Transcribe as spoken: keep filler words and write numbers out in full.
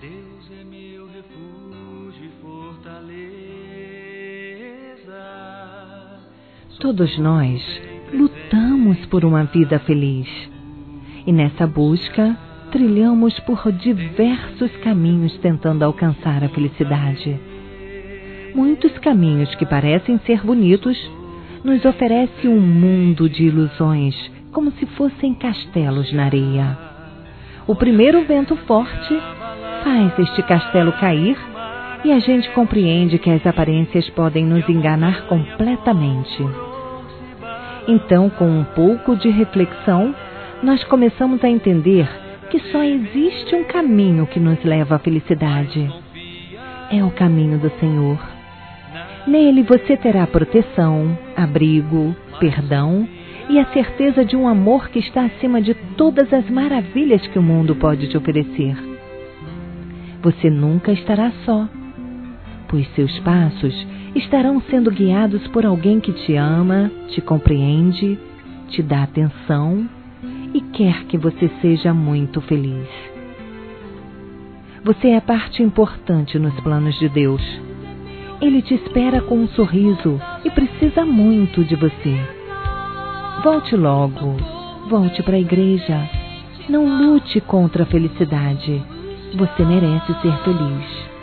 Deus é meu refúgio e fortaleza. Todos nós lutamos por uma vida feliz. E nessa busca, trilhamos por diversos caminhos tentando alcançar a felicidade. Muitos caminhos que parecem ser bonitos nos oferecem um mundo de ilusões, como se fossem castelos na areia. O primeiro vento forte faz este castelo cair e a gente compreende que as aparências podem nos enganar completamente. Então, com um pouco de reflexão, nós começamos a entender que só existe um caminho que nos leva à felicidade. É o caminho do Senhor. Nele você terá proteção, abrigo, perdão e a certeza de um amor que está acima de todas as maravilhas que o mundo pode te oferecer. Você nunca estará só, pois seus passos estarão sendo guiados por alguém que te ama, te compreende, te dá atenção e quer que você seja muito feliz. Você é parte importante nos planos de Deus. Ele te espera com um sorriso e precisa muito de você. Volte logo, volte para a igreja. Não lute contra a felicidade. Você merece ser feliz.